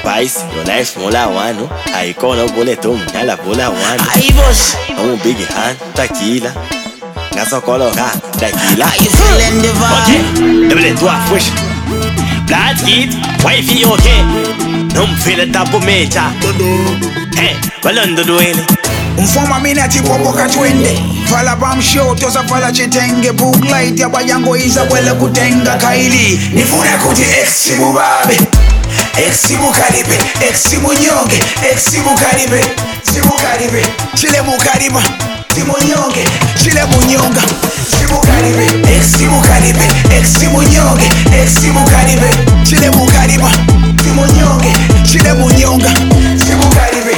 Vice, your life smaller one. I call no boleto, nyala bola one. Ay, boss. I'm big hand, tequila. That's a color, tequila. How you feeling, Divine? Okay, double to a push. Blood kid, wifey okay. Don't feel the double major. Hey, well under the way. Mfoma mina tipopoka twende Fala bamsho tosa fala chitenge Book light ya bayango iza wele kutenga kaili Nifune kuti eximu babe Eximu karibe, eximu nyonge Eximu karibe, simu karibe Chile mu kariba, simu nyonge Chile mu nyonga, simu karibe Eximu karibe, eximu nyonge Eximu karibe, chile mu kariba Simu nyonge, chile mu nyonga Simu karibe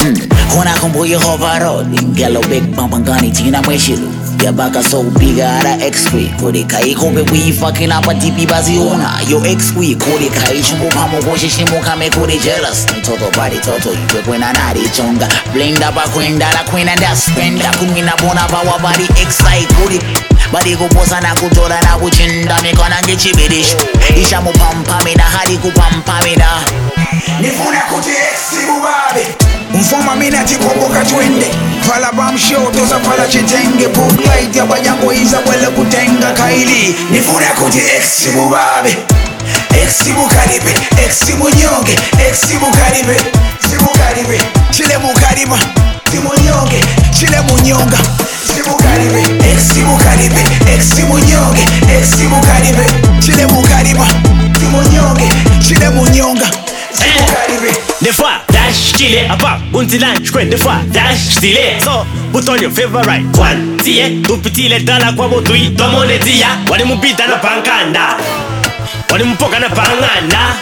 Kona kumbu your hover Yellow big bump and gunny tina mweshilu Ya baka so big ara ex-queen Kode kai kope we fucking up a tipi bazi ona Yo ex-queen kode kai chumbo kamo koshe shimo kame kode jealous Ni toto body toto Iwe kwena nari chonga Blinda ba kwenda la kwena nda spenda Kumina bona ba wa body excite kode Badi kuposa na kutora na kuchinda Mikona ngechi bidish Isha mu pampa mina hadi kupampa mina Nifuna kuti eximu babe Mfoma mina tipopoka twende Fala bamsho tosa fala chitenge Book light ya bayango iza wele kutenga kaili Nifuna kuti eximu babe Eximu karibe, eximu nyonge Eximu karibe, simu karibe Chile mu kariba, simu nyonge Chile mu nyonga, simu karibe Eximu karibe, eximu nyonge Eximu karibe, chile mu kariba Simu nyonge, chile mu nyonga Simu karibe Des fois, dash, stylé, à part, Buntilan, j'crois des fois, dash, stylé. So, put on your favorite one. Tiye, tout petit les dans la quoi botui, tout le monde est dit, wani mubita na pankanda, wani mupoka na panganda.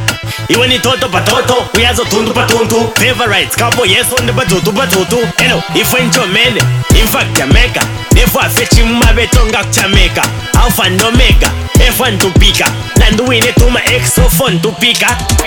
Iwe ni toto patoto, uyazo tundu patuntu. Favorites, kapo yes on the batutu batutu. Hello, if when Jomene, in fact Jamaica. Des fois, fetchi mabetonga Jamaica. Alpha and Omega, F1 to pika. Nanduine to my ex so fun to pika.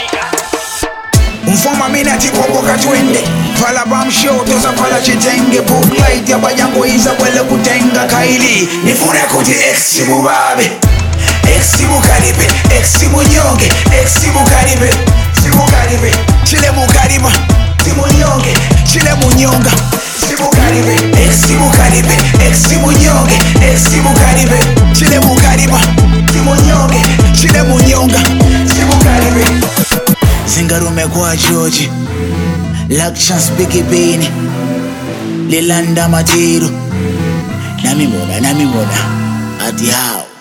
Mfoma mina tipopoka twende Fala bamsho tosa fala chitenge Book light ya bayango iza wele kutenga kaili Nifune kuti eximu babe Eximu karibe, eximu nyonge Eximu karibe, simu karibe Chile mu kariba, simu nyonge Chile mu nyonga, simu karibe Eximu karibe, eximu nyonge Eximu karibe, chile mu kariba Simu nyonge, chile mu nyonga Simu karibe Zingarume kwa George Luck chance bigi bini Lilanda matiru Nami moda Ati hao